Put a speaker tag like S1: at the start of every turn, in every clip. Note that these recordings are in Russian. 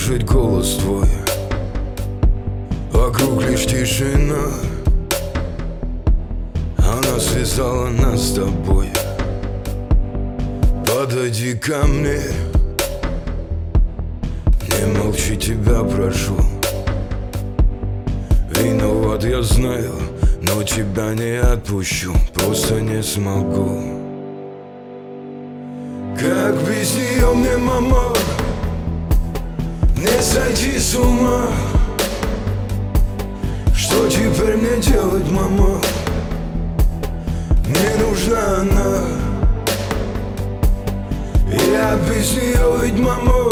S1: слышать голос твой, вокруг лишь тишина. Она связала нас с тобой. Подойди ко мне, не молчи, тебя прошу. Виноват, я знаю, но тебя не отпущу, просто не смогу. Как без нее мне, мама, не сойти с ума? Что теперь мне делать, мама? Мне нужна она. Я без нее ведь, мама,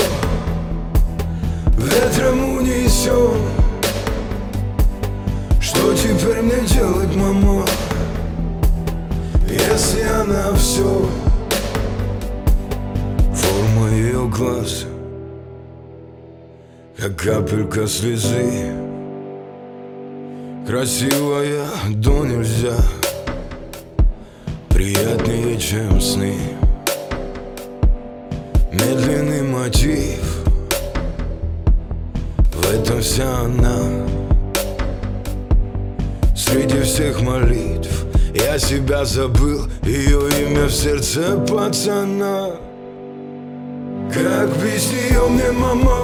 S1: ветром унесен. Что теперь мне делать, мама, если она все? Форма ее глаз, как капелька слезы, красивая до нельзя, приятнее, чем сны. Медленный мотив, в этом вся она. Среди всех молитв я себя забыл, ее имя в сердце пацана. Как без нее мне, мама,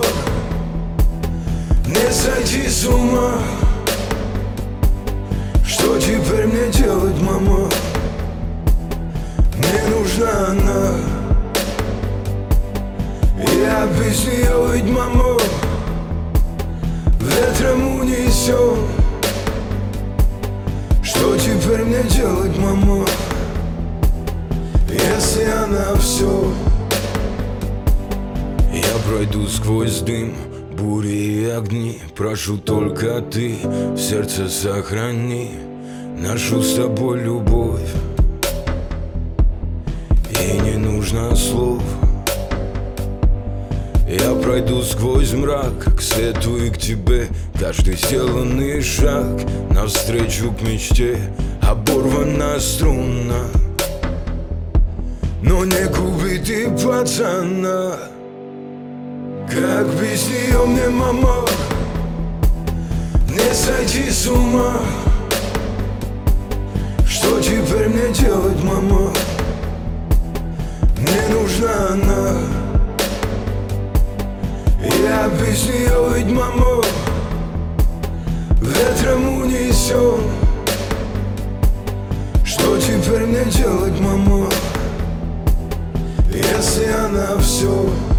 S1: не сойти с ума? Что теперь мне делать, мама? Мне нужна она. Я без нее ведь, мама, ветром унесен. Что теперь мне делать, мама, если она все? Я пройду сквозь дым, бури и огни, прошу только ты в сердце сохрани нашу с тобой любовь. Ей не нужно слов. Я пройду сквозь мрак к свету и к тебе. Каждый сделанный шаг навстречу к мечте оборвана струна, но не губит и пацана. Как без нее мне, мама, не сойти с ума? Что теперь мне делать, мама? Мне нужна она. Я без нее ведь, мама, ветром унесен. Что теперь мне делать, мама, если она все?